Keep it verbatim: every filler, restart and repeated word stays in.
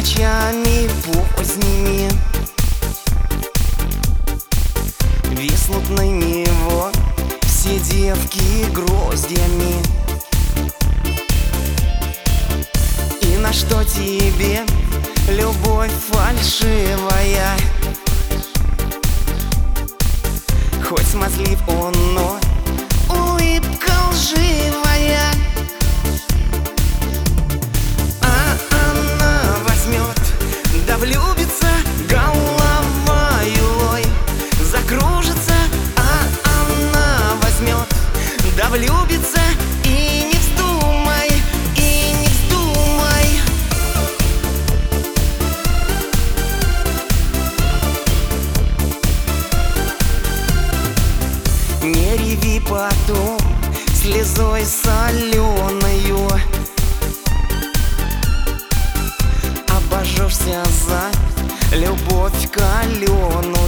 ночами поздними виснут на него все девки гроздьями. И на что тебе любовь фальшивая? Хоть смазлив он, но улыбка лживая. А она возьмет, да влюбится, головою ой закружится. А она возьмет, да влюбится, и не вздумай, и не вздумай. Не реви потом слезой соленою, обожжешься за любовь каленую.